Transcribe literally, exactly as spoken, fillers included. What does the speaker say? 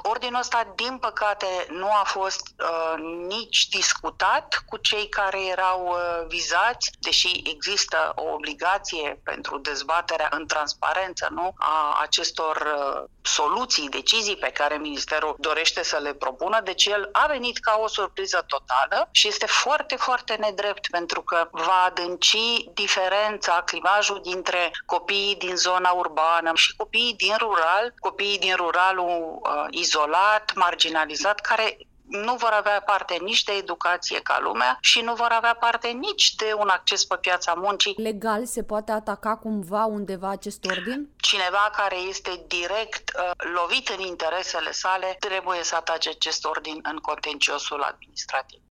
Ordinul ăsta, din păcate, nu a fost uh, nici discutat cu cei care erau uh, vizați, deși există o obligație pentru dezbaterea în transparență, nu, a acestor uh, soluții, decizii pe care Ministerul dorește să le propună. Deci el a venit ca o surpriză totală și este foarte, foarte nedrept, pentru că va adânci diferența, clivajul dintre copiii din zona urbană și copiii din rural, copiii din ruralul uh, izolat, marginalizat, care nu vor avea parte nici de educație ca lumea și nu vor avea parte nici de un acces pe piața muncii. Legal se poate ataca cumva undeva acest ordin? Cineva care este direct uh, lovit în interesele sale trebuie să atace acest ordin în contenciosul administrativ.